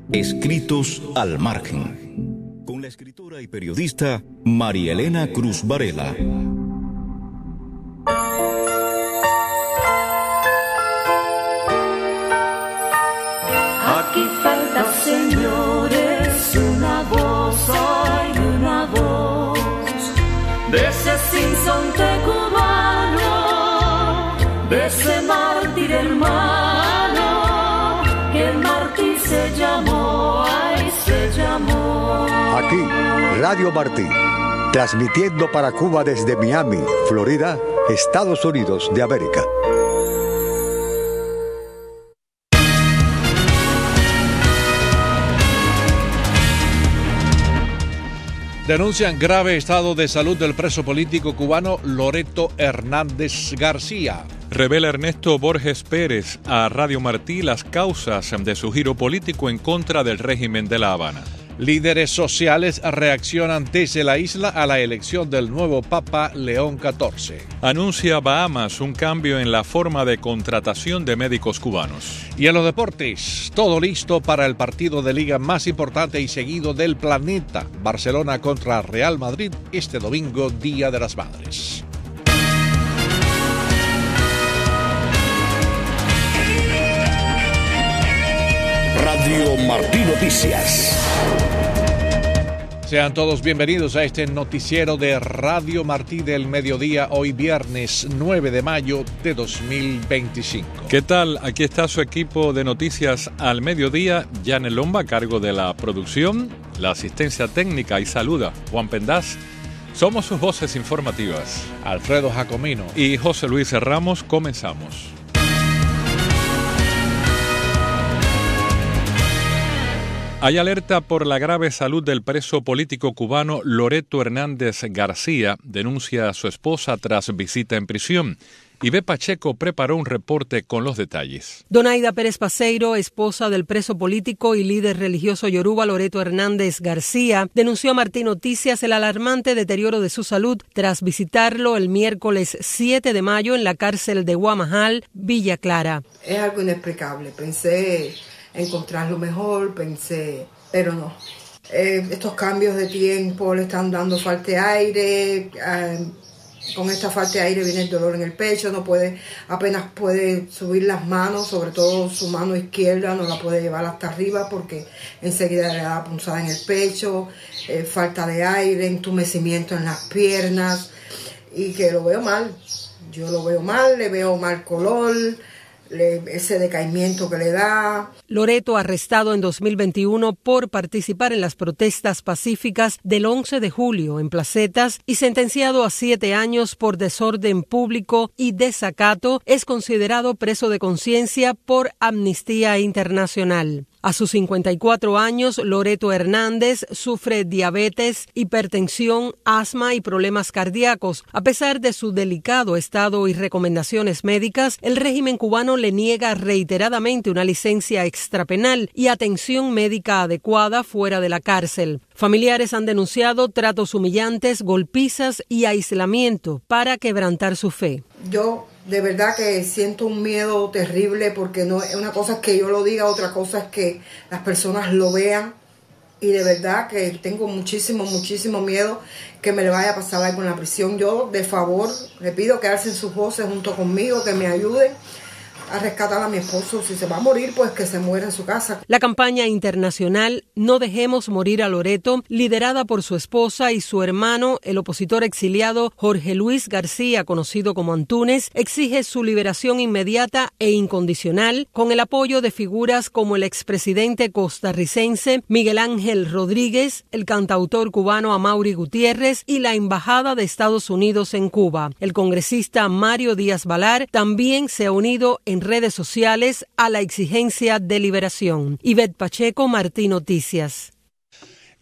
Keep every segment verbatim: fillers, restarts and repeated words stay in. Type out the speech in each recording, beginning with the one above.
Escritos al margen, con la escritora y periodista María Elena Cruz Varela. Aquí falta, señores, una voz, hay una voz de ese sinsonte cubano, de ese mártir hermano, que el mártir se llamó, ay, se llamó. Aquí, Radio Martí, transmitiendo para Cuba desde Miami, Florida, Estados Unidos de América. Denuncian grave estado de salud del preso político cubano Loreto Hernández García. Revela Ernesto Borges Pérez a Radio Martí las causas de su giro político en contra del régimen de La Habana. Líderes sociales reaccionan desde la isla a la elección del nuevo Papa León catorce. Anuncia Bahamas un cambio en la forma de contratación de médicos cubanos. Y en los deportes, todo listo para el partido de liga más importante y seguido del planeta. Barcelona contra Real Madrid este domingo, Día de las Madres. Radio Martí Noticias. Sean todos bienvenidos a este noticiero de Radio Martí del mediodía, hoy viernes nueve de mayo de dos mil veinticinco. ¿Qué tal? Aquí está su equipo de noticias al mediodía, Janel Lomba a cargo de la producción, la asistencia técnica y saluda Juan Pendaz. Somos sus voces informativas, Alfredo Jacomino y José Luis Ramos. Comenzamos. Hay alerta por la grave salud del preso político cubano Loreto Hernández García, denuncia a su esposa tras visita en prisión. Ibe Pacheco preparó un reporte con los detalles. Donaida Pérez Paseiro, esposa del preso político y líder religioso yoruba Loreto Hernández García, denunció a Martí Noticias el alarmante deterioro de su salud tras visitarlo el miércoles siete de mayo en la cárcel de Guamajal, Villa Clara. Es algo inexplicable. Pensé encontrarlo mejor, pensé, pero no. Eh, estos cambios de tiempo le están dando falta de aire, eh, con esta falta de aire viene el dolor en el pecho, no puede, apenas puede subir las manos, sobre todo su mano izquierda no la puede llevar hasta arriba porque enseguida le da punzada en el pecho, eh, falta de aire, entumecimiento en las piernas, y que lo veo mal, yo lo veo mal, le veo mal color, ese decaimiento que le da. Loreto, arrestado en dos mil veintiuno por participar en las protestas pacíficas del once de julio en Placetas y sentenciado a siete años por desorden público y desacato, es considerado preso de conciencia por Amnistía Internacional. A sus cincuenta y cuatro años, Loreto Hernández sufre diabetes, hipertensión, asma y problemas cardíacos. A pesar de su delicado estado y recomendaciones médicas, el régimen cubano le niega reiteradamente una licencia extrapenal y atención médica adecuada fuera de la cárcel. Familiares han denunciado tratos humillantes, golpizas y aislamiento para quebrantar su fe. Yo de verdad que siento un miedo terrible porque no es una cosa es que yo lo diga, otra cosa es que las personas lo vean, y de verdad que tengo muchísimo, muchísimo miedo que me le vaya a pasar algo en la prisión. Yo, de favor, le pido que alcen sus voces junto conmigo, que me ayuden a rescatar a mi esposo. Si se va a morir, pues que se muera en su casa. La campaña internacional No Dejemos Morir a Loreto, liderada por su esposa y su hermano, el opositor exiliado Jorge Luis García, conocido como Antúnez, exige su liberación inmediata e incondicional, con el apoyo de figuras como el expresidente costarricense Miguel Ángel Rodríguez, el cantautor cubano Amaury Gutiérrez y la Embajada de Estados Unidos en Cuba. El congresista Mario Díaz Balar también se ha unido en redes sociales a la exigencia de liberación. Ivette Pacheco, Martí Noticias.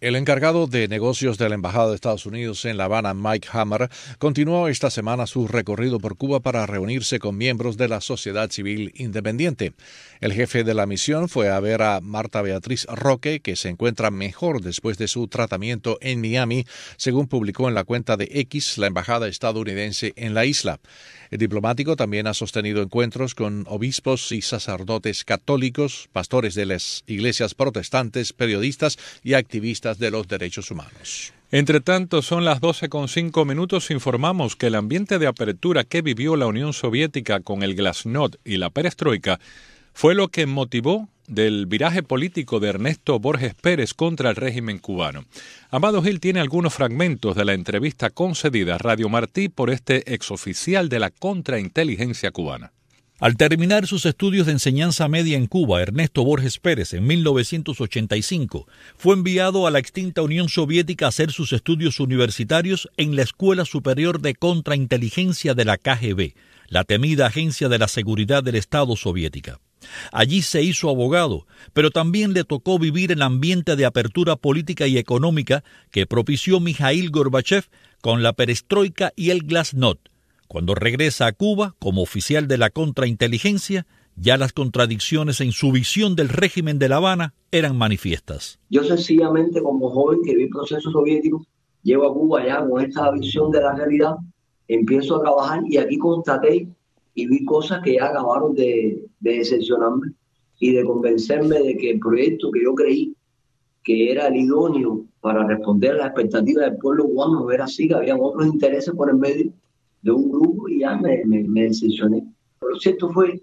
El encargado de negocios de la Embajada de Estados Unidos en La Habana, Mike Hammer, continuó esta semana su recorrido por Cuba para reunirse con miembros de la sociedad civil independiente. El jefe de la misión fue a ver a Marta Beatriz Roque, que se encuentra mejor después de su tratamiento en Miami, según publicó en la cuenta de X la Embajada estadounidense en la isla. El diplomático también ha sostenido encuentros con obispos y sacerdotes católicos, pastores de las iglesias protestantes, periodistas y activistas de los derechos humanos. Entre tanto, son las doce con cinco minutos. Informamos que el ambiente de apertura que vivió la Unión Soviética con el Glasnost y la perestroika fue lo que motivó del viraje político de Ernesto Borges Pérez contra el régimen cubano. Amado Gil tiene algunos fragmentos de la entrevista concedida a Radio Martí por este exoficial de la contrainteligencia cubana. Al terminar sus estudios de enseñanza media en Cuba, Ernesto Borges Pérez, en mil novecientos ochenta y cinco, fue enviado a la extinta Unión Soviética a hacer sus estudios universitarios en la Escuela Superior de Contrainteligencia de la K G B, la temida Agencia de la Seguridad del Estado soviética. Allí se hizo abogado, pero también le tocó vivir el ambiente de apertura política y económica que propició Mikhail Gorbachev con la perestroika y el Glasnost. Cuando regresa a Cuba como oficial de la contrainteligencia, ya las contradicciones en su visión del régimen de La Habana eran manifiestas. Yo sencillamente, como joven que vi el proceso soviético, llego a Cuba ya con esta visión de la realidad, empiezo a trabajar y aquí constaté y vi cosas que ya acabaron de, de decepcionarme y de convencerme de que el proyecto que yo creí que era el idóneo para responder a las expectativas del pueblo cubano no era así, que había otros intereses por el medio de un grupo y ya me, me, me decepcioné. Pero lo cierto fue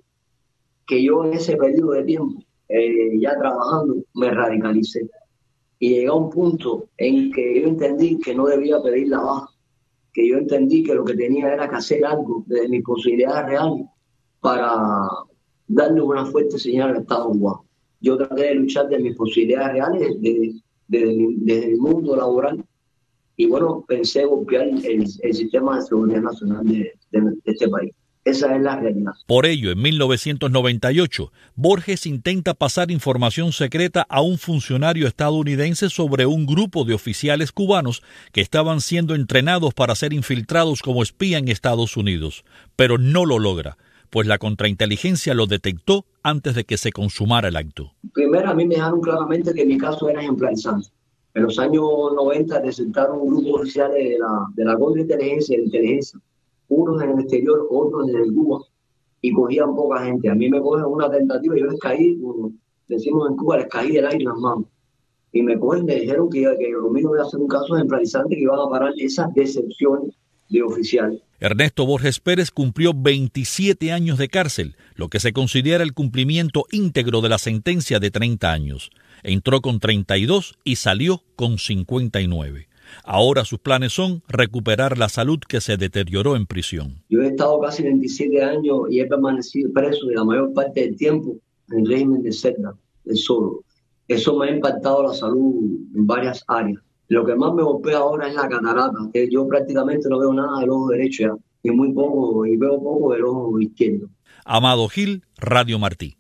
que yo en ese periodo de tiempo, eh, ya trabajando, me radicalicé y llegué a un punto en que yo entendí que no debía pedir la baja, que yo entendí que lo que tenía era que hacer algo desde mis posibilidades reales para darle una fuerte señal al Estado cubano. Yo traté de luchar de mis posibilidades reales desde, desde, mi, desde el mundo laboral y bueno, pensé golpear el, el sistema de seguridad nacional de, de, de este país. Esa es la realidad. Por ello, en mil novecientos noventa y ocho, Borges intenta pasar información secreta a un funcionario estadounidense sobre un grupo de oficiales cubanos que estaban siendo entrenados para ser infiltrados como espía en Estados Unidos, pero no lo logra, pues la contrainteligencia lo detectó antes de que se consumara el acto. Primero, a mí me dejaron claramente que mi caso era ejemplarizante. En los años noventa desertaron un grupo de oficiales de la, de la contrainteligencia y de inteligencia, unos en el exterior, otros desde Cuba, y cogían poca gente. A mí me cogen una tentativa y yo les caí, como decimos en Cuba, les caí del aire en las manos. Y me cogen, me dijeron que, que lo mismo iba a ser un caso ejemplarizante, que iban a parar esas decepciones de oficiales. Ernesto Borges Pérez cumplió veintisiete años de cárcel, lo que se considera el cumplimiento íntegro de la sentencia de treinta años. Entró con treinta y dos y salió con cincuenta y nueve. Ahora sus planes son recuperar la salud que se deterioró en prisión. Yo he estado casi veintisiete años y he permanecido preso y la mayor parte del tiempo en régimen de celda, de solo. Eso me ha impactado la salud en varias áreas. Lo que más me golpea ahora es la catarata. Yo prácticamente no veo nada del ojo derecho ya, y muy poco, y veo poco del ojo izquierdo. Amado Gil, Radio Martí.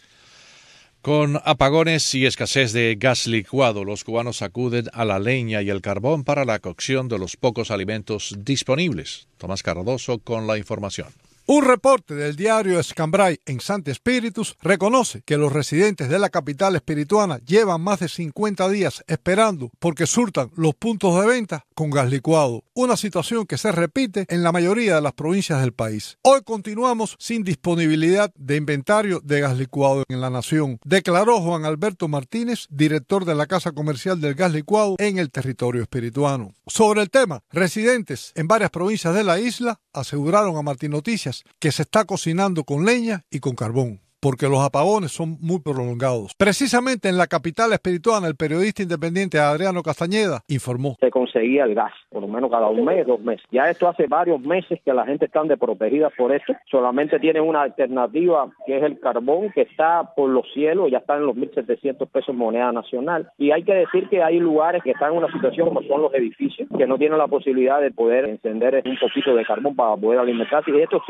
Con apagones y escasez de gas licuado, los cubanos acuden a la leña y el carbón para la cocción de los pocos alimentos disponibles. Tomás Cardoso con la información. Un reporte del diario Escambray en Santi Espíritus reconoce que los residentes de la capital espirituana llevan más de cincuenta días esperando porque surtan los puntos de venta con gas licuado, una situación que se repite en la mayoría de las provincias del país. Hoy continuamos sin disponibilidad de inventario de gas licuado en la nación, declaró Juan Alberto Martínez, director de la Casa Comercial del Gas Licuado en el territorio espirituano. Sobre el tema, residentes en varias provincias de la isla aseguraron a Martín Noticias que se está cocinando con leña y con carbón, porque los apagones son muy prolongados. Precisamente en la capital espirituana, el periodista independiente Adriano Castañeda informó. Se conseguía el gas, por lo menos cada un mes, dos meses. Ya esto hace varios meses que la gente está desprotegida por esto. Solamente tienen una alternativa, que es el carbón, que está por los cielos, ya está en los mil setecientos pesos moneda nacional. Y hay que decir que hay lugares que están en una situación como son los edificios, que no tienen la posibilidad de poder encender un poquito de carbón para poder alimentarse. Y esto sigue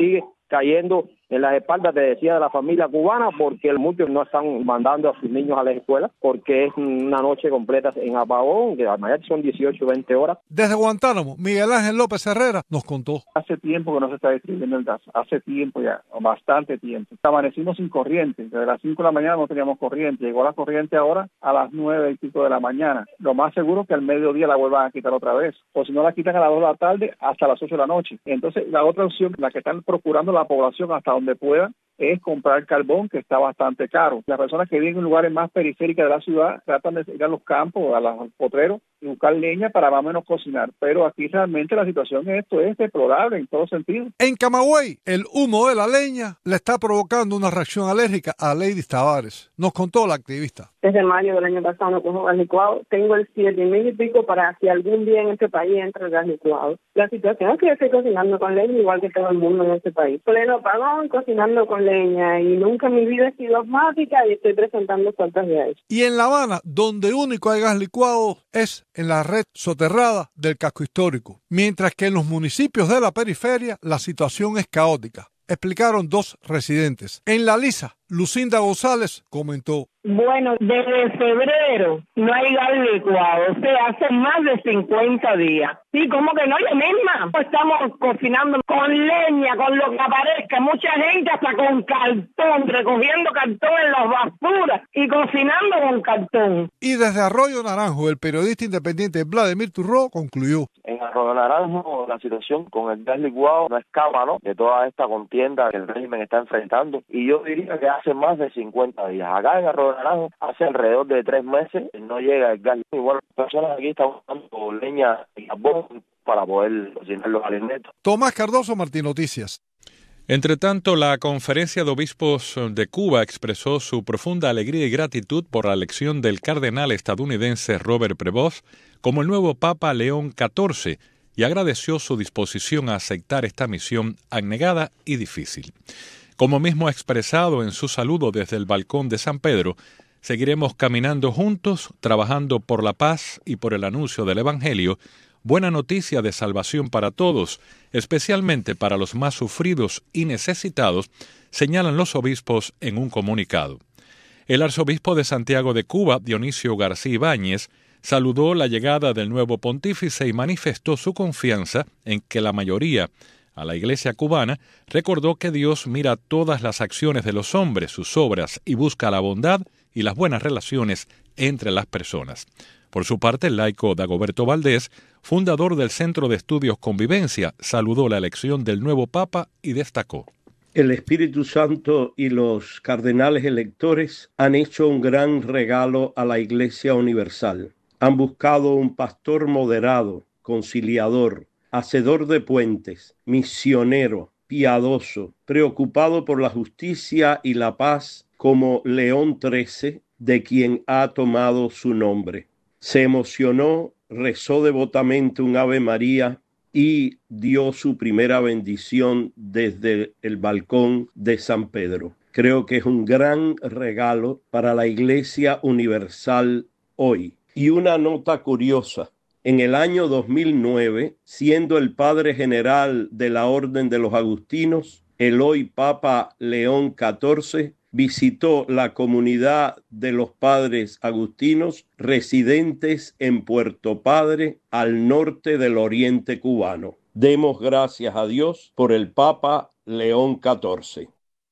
cayendo en las espaldas, te decía, de la familia cubana, porque muchos no están mandando a sus niños a la escuela, porque es una noche completa en apagón, que a mañana son dieciocho, veinte horas. Desde Guantánamo, Miguel Ángel López Herrera nos contó. Hace tiempo que no se está distribuyendo el gas, hace tiempo ya, bastante tiempo. Amanecimos sin corriente, desde las cinco de la mañana no teníamos corriente, llegó la corriente ahora a las nueve y pico de la mañana. Lo más seguro es que al mediodía la vuelvan a quitar otra vez, o si no la quitan a las dos de la tarde hasta las ocho de la noche. Entonces la otra opción, la que están procurando la población hasta donde pueda, es comprar carbón, que está bastante caro. Las personas que viven en lugares más periféricos de la ciudad tratan de ir a los campos, a los potreros y buscar leña para más o menos cocinar. Pero aquí realmente la situación de esto es deplorable en todo sentido. En Camagüey, el humo de la leña le está provocando una reacción alérgica a Lady Tavares. Nos contó la activista. Desde mayo del año pasado no cojo gas licuado. Tengo el siete mil y pico para si algún día en este país entra el gas licuado. La situación es que yo estoy cocinando con leña igual que todo el mundo en este país. Pleno apagón, cocinando con leña, y nunca en mi vida he sido asmática y estoy presentando faltas de aire. Y en La Habana, donde único hay gas licuado es en la red soterrada del casco histórico, mientras que en los municipios de la periferia la situación es caótica, explicaron dos residentes. En La Lisa, Lucinda González comentó: bueno, desde febrero no hay gas licuado, o sea, hace más de cincuenta días. Sí, ¿cómo que no? Yo misma estamos cocinando con leña, con lo que aparezca. Mucha gente hasta con cartón, recogiendo cartón en las basuras y cocinando con cartón. Y desde Arroyo Naranjo, el periodista independiente Vladimir Turró concluyó: en Arroyo Naranjo la situación con el gas licuado no escapa, ¿no?, de toda esta contienda que el régimen está enfrentando. Y yo diría que hace más de cincuenta días. Acá en Arroyo Naranjo hace alrededor de tres meses no llega el gas. Igual las personas aquí están buscando leña y carbón para poder cocinar los alimentos. Tomás Cardoso, Martín Noticias. Entre tanto, la Conferencia de Obispos de Cuba expresó su profunda alegría y gratitud por la elección del cardenal estadounidense Robert Prevost como el nuevo Papa León catorce y agradeció su disposición a aceptar esta misión abnegada y difícil. Como mismo ha expresado en su saludo desde el balcón de San Pedro, seguiremos caminando juntos, trabajando por la paz y por el anuncio del Evangelio, buena noticia de salvación para todos, especialmente para los más sufridos y necesitados, señalan los obispos en un comunicado. El arzobispo de Santiago de Cuba, Dionisio García Ibáñez, saludó la llegada del nuevo pontífice y manifestó su confianza en que la mayoría a la Iglesia cubana, recordó que Dios mira todas las acciones de los hombres, sus obras, y busca la bondad y las buenas relaciones entre las personas. Por su parte, el laico Dagoberto Valdés, fundador del Centro de Estudios Convivencia, saludó la elección del nuevo Papa y destacó: el Espíritu Santo y los cardenales electores han hecho un gran regalo a la Iglesia Universal. Han buscado un pastor moderado, conciliador, hacedor de puentes, misionero, piadoso, preocupado por la justicia y la paz, como León trece, de quien ha tomado su nombre. Se emocionó, rezó devotamente un Ave María y dio su primera bendición desde el balcón de San Pedro. Creo que es un gran regalo para la Iglesia Universal hoy. Y una nota curiosa: en el año dos mil nueve, siendo el padre general de la Orden de los Agustinos, el hoy Papa León catorce visitó la comunidad de los padres agustinos residentes en Puerto Padre, al norte del oriente cubano. Demos gracias a Dios por el Papa León catorce.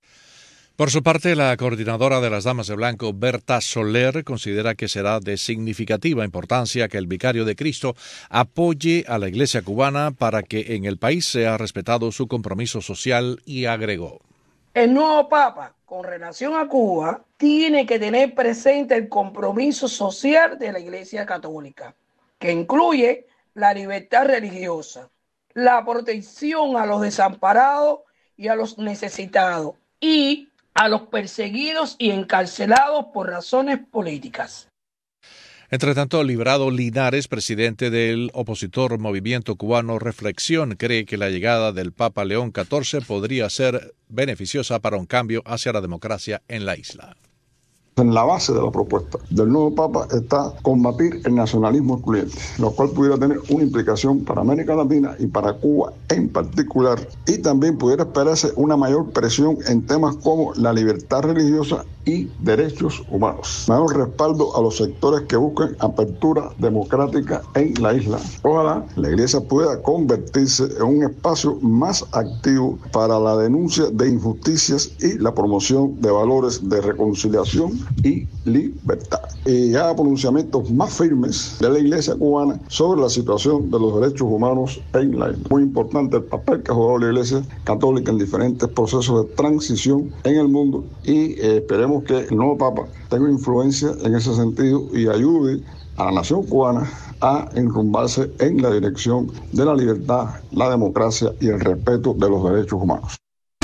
Por su parte, la coordinadora de las Damas de Blanco, Berta Soler, considera que será de significativa importancia que el vicario de Cristo apoye a la Iglesia cubana para que en el país sea respetado su compromiso social, y agregó: el nuevo Papa, con relación a Cuba, tiene que tener presente el compromiso social de la Iglesia Católica, que incluye la libertad religiosa, la protección a los desamparados y a los necesitados, y a los perseguidos y encarcelados por razones políticas. Entre tanto, Librado Linares, presidente del opositor Movimiento Cubano Reflexión, cree que la llegada del Papa León catorce podría ser beneficiosa para un cambio hacia la democracia en la isla. En la base de la propuesta del nuevo Papa está combatir el nacionalismo excluyente, lo cual pudiera tener una implicación para América Latina y para Cuba en particular, y también pudiera esperarse una mayor presión en temas como la libertad religiosa y derechos humanos. Mayor respaldo a los sectores que buscan apertura democrática en la isla. Ojalá la Iglesia pueda convertirse en un espacio más activo para la denuncia de injusticias y la promoción de valores de reconciliación y libertad. Y haga pronunciamientos más firmes de la Iglesia cubana sobre la situación de los derechos humanos en la isla. Muy importante el papel que ha jugado la Iglesia católica en diferentes procesos de transición en el mundo, y eh, esperemos que el nuevo Papa tenga influencia en ese sentido y ayude a la nación cubana a enrumbarse en la dirección de la libertad, la democracia y el respeto de los derechos humanos.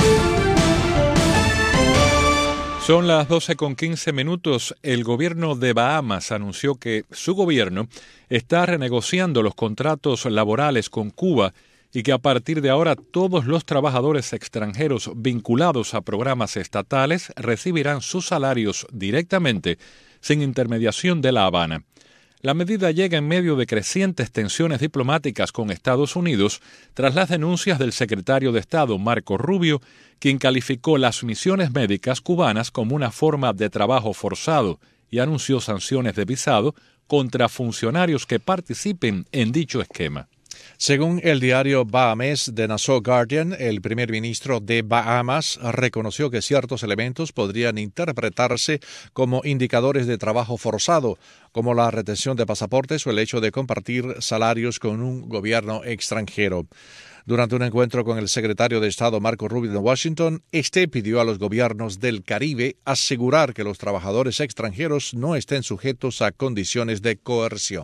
Son las doce con quince minutos. El gobierno de Bahamas anunció que su gobierno está renegociando los contratos laborales con Cuba y que a partir de ahora todos los trabajadores extranjeros vinculados a programas estatales recibirán sus salarios directamente, sin intermediación de La Habana. La medida llega en medio de crecientes tensiones diplomáticas con Estados Unidos tras las denuncias del secretario de Estado Marco Rubio, quien calificó las misiones médicas cubanas como una forma de trabajo forzado y anunció sanciones de visado contra funcionarios que participen en dicho esquema. Según el diario bahamés The Nassau Guardian, el primer ministro de Bahamas reconoció que ciertos elementos podrían interpretarse como indicadores de trabajo forzado, como la retención de pasaportes o el hecho de compartir salarios con un gobierno extranjero. Durante un encuentro con el secretario de Estado Marco Rubio en Washington, este pidió a los gobiernos del Caribe asegurar que los trabajadores extranjeros no estén sujetos a condiciones de coerción.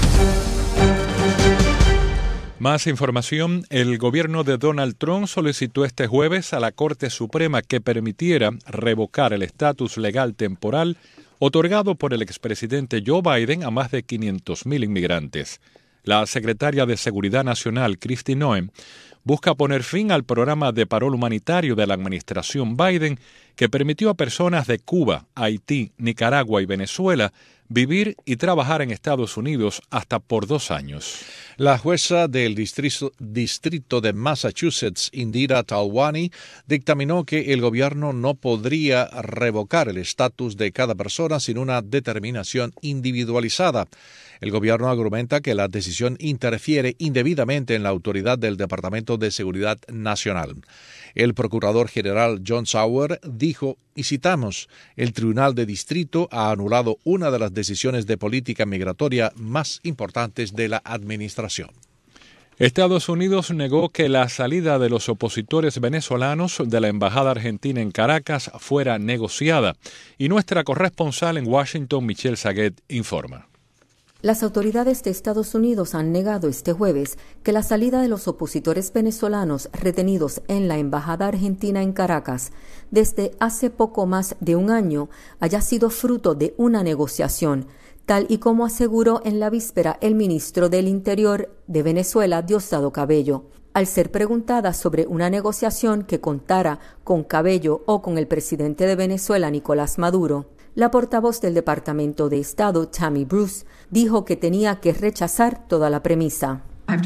Más información. El gobierno de Donald Trump solicitó este jueves a la Corte Suprema que permitiera revocar el estatus legal temporal otorgado por el expresidente Joe Biden a más de quinientos mil inmigrantes. La secretaria de Seguridad Nacional, Kristi Noem, busca poner fin al programa de parol humanitario de la administración Biden que permitió a personas de Cuba, Haití, Nicaragua y Venezuela vivir y trabajar en Estados Unidos hasta por dos años. La jueza del distrito, distrito de Massachusetts, Indira Talwani, dictaminó que el gobierno no podría revocar el estatus de cada persona sin una determinación individualizada. El gobierno argumenta que la decisión interfiere indebidamente en la autoridad del Departamento de Seguridad Nacional. El procurador general John Sauer dijo, y citamos, el Tribunal de Distrito ha anulado una de las decisiones de política migratoria más importantes de la administración. Estados Unidos negó que la salida de los opositores venezolanos de la Embajada Argentina en Caracas fuera negociada, y nuestra corresponsal en Washington, Michelle Saguet, informa. Las autoridades de Estados Unidos han negado este jueves que la salida de los opositores venezolanos retenidos en la Embajada Argentina en Caracas desde hace poco más de un año haya sido fruto de una negociación, tal y como aseguró en la víspera el ministro del Interior de Venezuela, Diosdado Cabello. Al ser preguntada sobre una negociación que contara con Cabello o con el presidente de Venezuela, Nicolás Maduro, la portavoz del Departamento de Estado, Tammy Bruce, dijo que tenía que rechazar toda la premisa.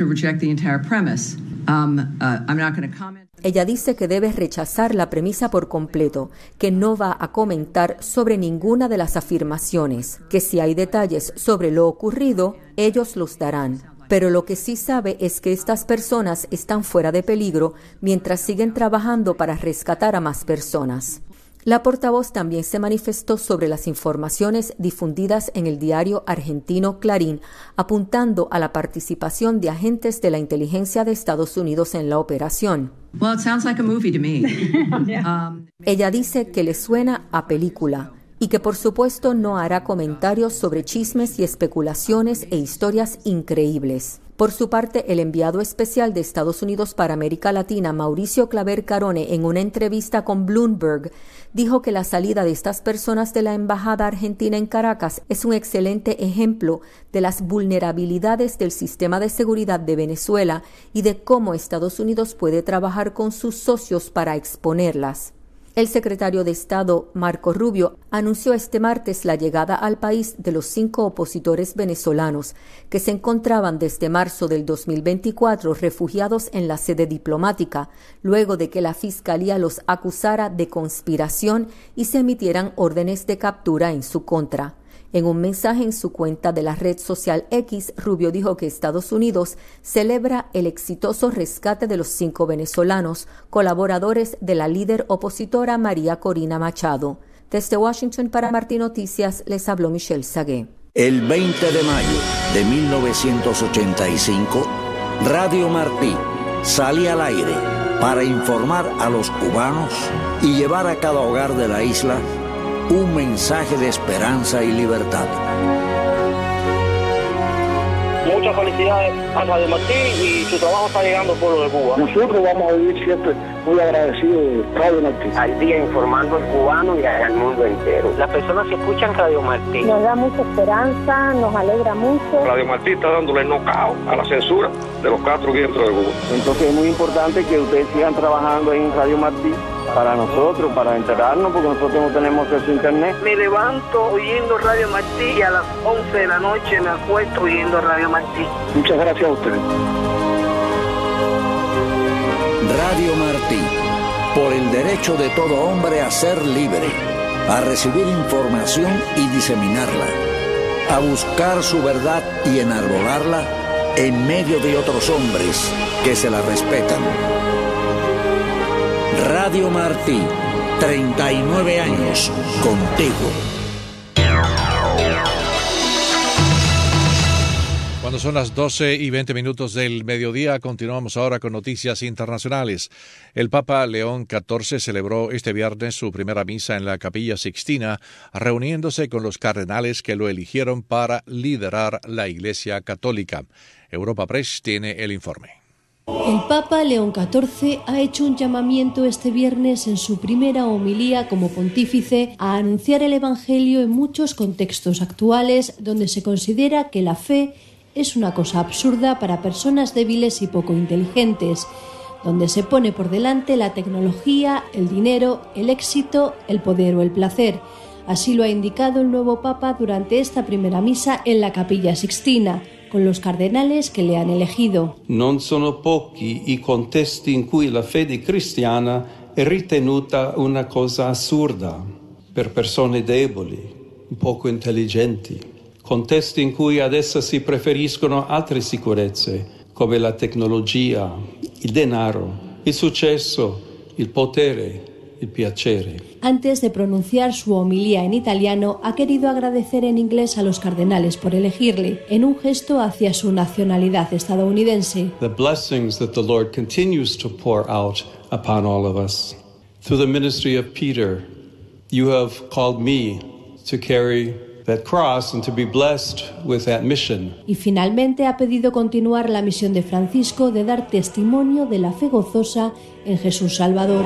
Ella dice que debe rechazar la premisa por completo, que no va a comentar sobre ninguna de las afirmaciones, que si hay detalles sobre lo ocurrido, ellos los darán. Pero lo que sí sabe es que estas personas están fuera de peligro mientras siguen trabajando para rescatar a más personas. La portavoz también se manifestó sobre las informaciones difundidas en el diario argentino Clarín, apuntando a la participación de agentes de la inteligencia de Estados Unidos en la operación. Well, it sounds like a movie to me. um, Ella dice que le suena a película y que por supuesto no hará comentarios sobre chismes y especulaciones e historias increíbles. Por su parte, el enviado especial de Estados Unidos para América Latina, Mauricio Claver Carone, en una entrevista con Bloomberg, dijo que la salida de estas personas de la Embajada Argentina en Caracas es un excelente ejemplo de las vulnerabilidades del sistema de seguridad de Venezuela y de cómo Estados Unidos puede trabajar con sus socios para exponerlas. El secretario de Estado, Marco Rubio, anunció este martes la llegada al país de los cinco opositores venezolanos que se encontraban desde marzo del dos mil veinticuatro refugiados en la sede diplomática, luego de que la Fiscalía los acusara de conspiración y se emitieran órdenes de captura en su contra. En un mensaje en su cuenta de la red social X, Rubio dijo que Estados Unidos celebra el exitoso rescate de los cinco venezolanos, colaboradores de la líder opositora María Corina Machado. Desde Washington para Martí Noticias les habló Michelle Sagué. El veinte de mayo de mil novecientos ochenta y cinco, Radio Martí salía al aire para informar a los cubanos y llevar a cada hogar de la isla un mensaje de esperanza y libertad. Muchas felicidades a Radio Martí y su trabajo está llegando al pueblo de Cuba. Nosotros vamos a vivir siempre muy agradecidos de Radio Martí. Al día informando al cubano y al mundo entero. Las personas que escuchan Radio Martí nos da mucha esperanza, nos alegra mucho. Radio Martí está dándole knockout a la censura de los cuatro vientos de Cuba. Entonces es muy importante que ustedes sigan trabajando ahí en Radio Martí para nosotros, para enterarnos, porque nosotros no tenemos acceso a internet. Me levanto oyendo Radio Martí y a las once de la noche me acuesto oyendo Radio Martí. Muchas gracias a ustedes. Radio Martí, por el derecho de todo hombre a ser libre, a recibir información y diseminarla, a buscar su verdad y enarbolarla en medio de otros hombres que se la respetan. Radio Martí, treinta y nueve años contigo. Cuando son las doce y veinte minutos del mediodía, continuamos ahora con noticias internacionales. El Papa León catorce celebró este viernes su primera misa en la Capilla Sixtina, reuniéndose con los cardenales que lo eligieron para liderar la Iglesia Católica. Europa Press tiene el informe. El Papa León catorce ha hecho un llamamiento este viernes en su primera homilía como pontífice a anunciar el Evangelio en muchos contextos actuales donde se considera que la fe es una cosa absurda para personas débiles y poco inteligentes, donde se pone por delante la tecnología, el dinero, el éxito, el poder o el placer. Así lo ha indicado el nuevo Papa durante esta primera misa en la Capilla Sixtina, con los cardenales que le han elegido. Non sono pochi i contesti in cui la fede cristiana è ritenuta una cosa assurda per persone deboli, poco intelligenti, contesti in cui ad essa si preferiscono altre sicurezze come la tecnologia, il denaro, il successo, il potere, il piacere. Antes de pronunciar su homilía en italiano, ha querido agradecer en inglés a los cardenales por elegirle, en un gesto hacia su nacionalidad estadounidense. The blessings that the Lord continues to pour out upon all of us. Through the ministry of Peter, you have called me to carry that cross and to be blessed with that mission. Y finalmente ha pedido continuar la misión de Francisco de dar testimonio de la fe gozosa en Jesús Salvador.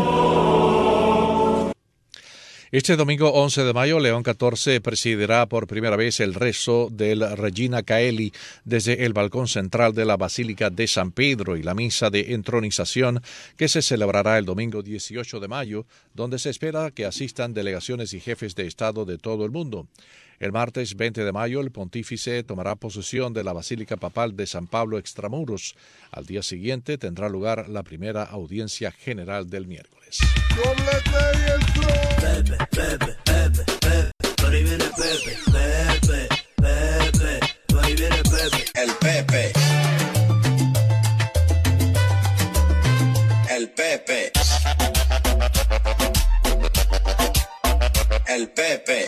Este domingo once de mayo, León catorce presidirá por primera vez el rezo del Regina Caeli desde el balcón central de la Basílica de San Pedro y la misa de entronización que se celebrará el domingo dieciocho de mayo, donde se espera que asistan delegaciones y jefes de Estado de todo el mundo. El martes veinte de mayo, el pontífice tomará posesión de la Basílica Papal de San Pablo Extramuros. Al día siguiente tendrá lugar la primera audiencia general del miércoles. Pepe, Pepe, Pepe, Pepe, por ahí viene Pepe, Pepe, Pepe, por ahí viene Pepe. El Pepe. El Pepe. El Pepe.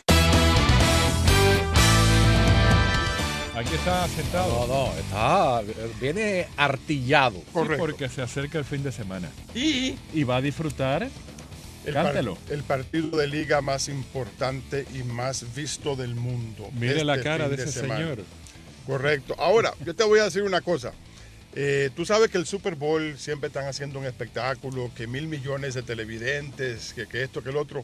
Aquí está sentado. No, no, está, viene artillado. Sí, porque se acerca el fin de semana. Y, y va a disfrutar. El, Cántelo. par, el partido de liga más importante y más visto del mundo. Mire este la cara de ese semana. señor. Correcto. Ahora, yo te voy a decir una cosa. Eh, tú sabes que el Super Bowl siempre están haciendo un espectáculo, que mil millones de televidentes, que, que esto, que el otro.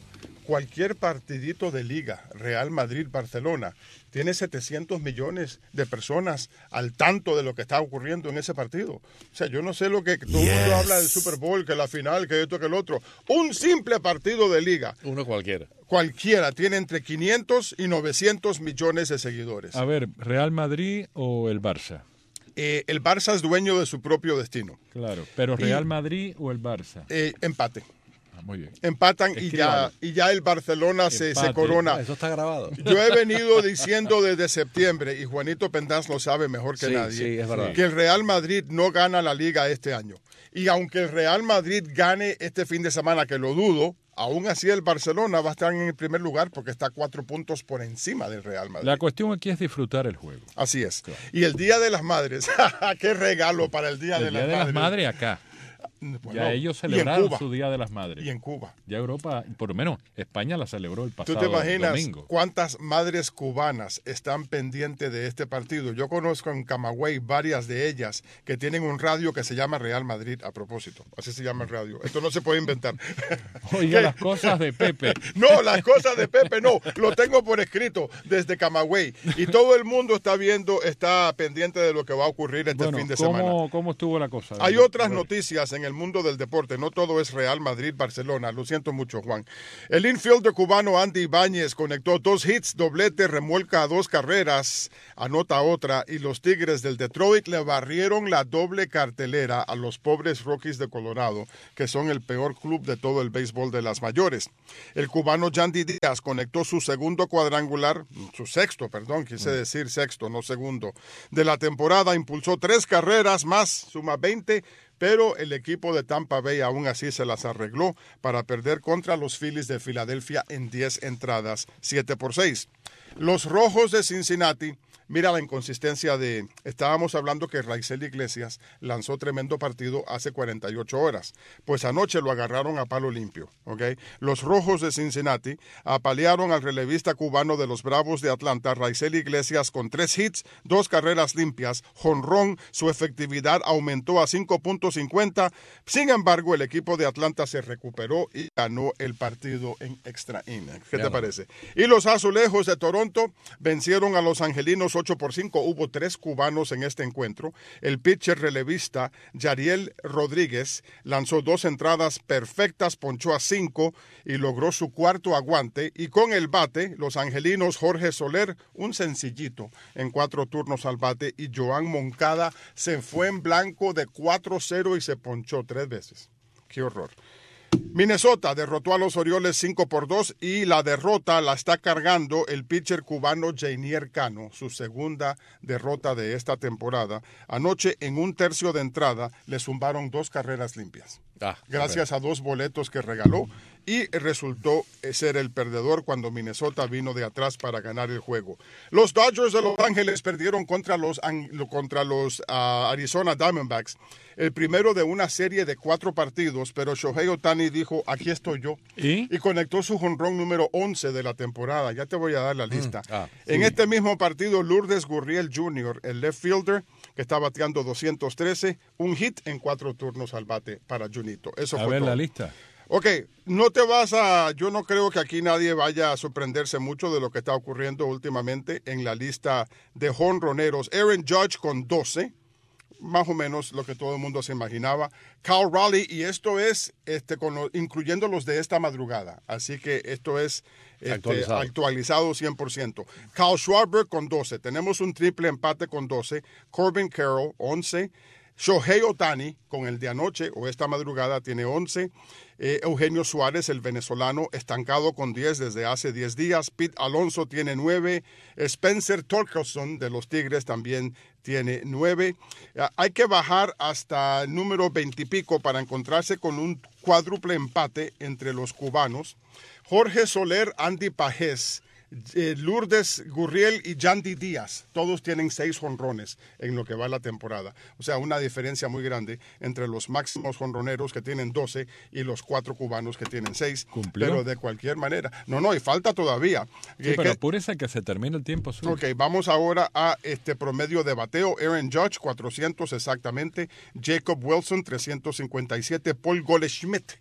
cualquier partidito de liga, Real Madrid-Barcelona, tiene setecientos millones de personas al tanto de lo que está ocurriendo en ese partido. O sea, yo no sé lo que todo el Yes. mundo habla del Super Bowl, que la final, que esto, que el otro. Un simple partido de liga, Uno cualquiera. cualquiera, tiene entre quinientos y novecientos millones de seguidores. A ver, ¿Real Madrid o el Barça? Eh, el Barça es dueño de su propio destino. Claro, pero Y- ¿Real Madrid o el Barça? Eh, empate. Ah, muy bien. Empatan y Escríbalo. ya, y ya el Barcelona se, se Empate. corona. Eso está grabado. Yo he venido diciendo desde septiembre, y Juanito Pendas lo sabe mejor que Sí, nadie, sí, es verdad. que el Real Madrid no gana la liga este año. Y aunque el Real Madrid gane este fin de semana, que lo dudo, aún así el Barcelona va a estar en el primer lugar porque está cuatro puntos por encima del Real Madrid. La cuestión aquí es disfrutar el juego. Así es. Y el Día de las Madres, ¡qué regalo para el Día El de Día las de las Madres! Madres acá. Bueno, Ya ellos y en celebraron Cuba. su Día de las Madres. Y en Cuba. Ya Europa, por lo menos España la celebró el ¿Tú pasado te imaginas domingo. cuántas madres cubanas están pendientes de este partido? Yo conozco en Camagüey varias de ellas que tienen un radio que se llama Real Madrid, a propósito. Así se llama el radio. Esto no se puede inventar. Oiga, ¿Qué? las cosas de Pepe. No, las cosas de Pepe no. Lo tengo por escrito desde Camagüey. Y todo el mundo está viendo, está pendiente de lo que va a ocurrir este Bueno, fin de ¿cómo, semana. ¿cómo estuvo la cosa? Hay A ver. otras noticias en el mundo del deporte, no todo es Real Madrid, Barcelona, lo siento mucho, Juan. El infielder cubano Andy Ibáñez conectó dos hits, doblete, remolca a dos carreras, anota otra, y los Tigres del Detroit le barrieron la doble cartelera a los pobres Rockies de Colorado, que son el peor club de todo el béisbol de las mayores. El cubano Yandy Díaz conectó su segundo cuadrangular, su sexto, perdón, quise decir sexto, no segundo, de la temporada, impulsó tres carreras más, suma veinte, pero el equipo de Tampa Bay aún así se las arregló para perder contra los Phillies de Filadelfia en diez entradas, siete por seis. Los Rojos de Cincinnati, mira la inconsistencia de... Estábamos hablando que Raisel Iglesias lanzó tremendo partido hace cuarenta y ocho horas. Pues anoche lo agarraron a palo limpio, ¿ok? Los Rojos de Cincinnati apalearon al relevista cubano de los Bravos de Atlanta, Raisel Iglesias, con tres hits, dos carreras limpias, jonrón, su efectividad aumentó a cinco punto cincuenta. Sin embargo, el equipo de Atlanta se recuperó y ganó el partido en extra innings. ¿Qué te parece? Y los Azulejos de Toronto vencieron a los Angelinos ocho por cinco. Hubo tres cubanos en este encuentro. El pitcher relevista Yariel Rodríguez lanzó dos entradas perfectas, ponchó a cinco y logró su cuarto aguante. Y con el bate, los angelinos Jorge Soler, un sencillito en cuatro turnos al bate, y Joan Moncada se fue en blanco de cuatro cero y se ponchó tres veces. ¡Qué horror! Minnesota derrotó a los Orioles cinco por dos y la derrota la está cargando el pitcher cubano Jainier Cano, su segunda derrota de esta temporada. Anoche, en un tercio de entrada, le zumbaron dos carreras limpias. Ah, gracias a dos boletos que regaló, y resultó ser el perdedor cuando Minnesota vino de atrás para ganar el juego. Los Dodgers de Los Ángeles perdieron contra los, contra los uh, Arizona Diamondbacks, el primero de una serie de cuatro partidos, pero Shohei Ohtani dijo, aquí estoy yo, ¿Y? y conectó su jonrón número once de la temporada. Ya te voy a dar la lista. Mm, ah, en sí. este mismo partido, Lourdes Gurriel junior, el left fielder, que está bateando doscientos trece, un hit en cuatro turnos al bate para Junito. Eso A fue ver todo. la lista. Ok, no te vas a, yo no creo que aquí nadie vaya a sorprenderse mucho de lo que está ocurriendo últimamente en la lista de jonroneros. Aaron Judge con doce, más o menos lo que todo el mundo se imaginaba. Cal Raleigh, y esto es este, con lo, incluyendo los de esta madrugada, así que esto es este, Actualizado. actualizado cien por ciento. Kyle Schwarber con doce, tenemos un triple empate con doce. Corbin Carroll, once. Shohei Ohtani, con el de anoche o esta madrugada, tiene once. Eh, Eugenio Suárez, el venezolano, estancado con diez desde hace diez días. Pete Alonso tiene nueve. Spencer Torkelson, de los Tigres, también tiene nueve. Eh, hay que bajar hasta el número veinte y pico para encontrarse con un cuádruple empate entre los cubanos. Jorge Soler, Andy Pajés, Eh, Lourdes Gurriel y Yandy Díaz, todos tienen seis jonrones en lo que va la temporada. O sea, una diferencia muy grande entre los máximos jonroneros, que tienen doce, y los cuatro cubanos, que tienen seis. ¿Cumplió? Pero de cualquier manera. No, no, y falta todavía. Sí, Eh, pero que- apúrese que se termine el tiempo suyo. Ok, vamos ahora a este promedio de bateo. Aaron Judge, cuatrocientos exactamente. Jacob Wilson, trescientos cincuenta y siete. Paul Goldschmidt,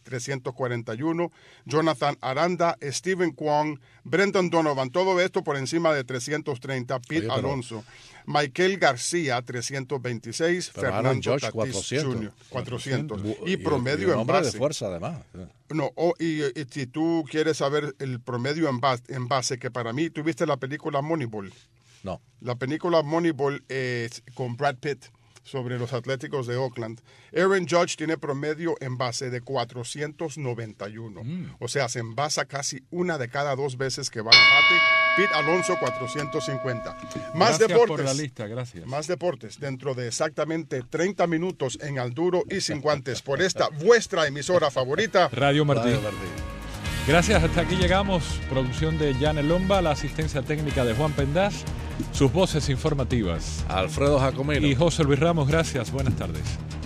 trescientos cuarenta y uno. Jonathan Aranda, Steven Kwong, Brendan Donovan, todo esto por encima de trescientos treinta. Pete Oye, pero... Alonso. Michael García, trescientos veintiséis. Pero Fernando Josh, Tatis cuatrocientos. Junior, cuatrocientos. Y, y promedio y, y en hombre base. de fuerza, además. No, oh, y, y si tú quieres saber el promedio en base, en base, que para mí, ¿tuviste la película Moneyball? No. La película Moneyball es con Brad Pitt sobre los Atléticos de Oakland. Aaron Judge tiene promedio en base de cuatrocientos noventa y uno. Mm. O sea, se envasa casi una de cada dos veces que va al bate. Pete Alonso, cuatrocientos cincuenta. Más gracias deportes. Por la lista, gracias. Más deportes dentro de exactamente treinta minutos en Al Duro y Sin Guantes por esta vuestra emisora favorita, Radio Martí. Radio Martí. Gracias, hasta aquí llegamos. Producción de Jan Lomba, la asistencia técnica de Juan Pendaz, sus voces informativas. Alfredo Jacomino. Y José Luis Ramos, gracias. Buenas tardes.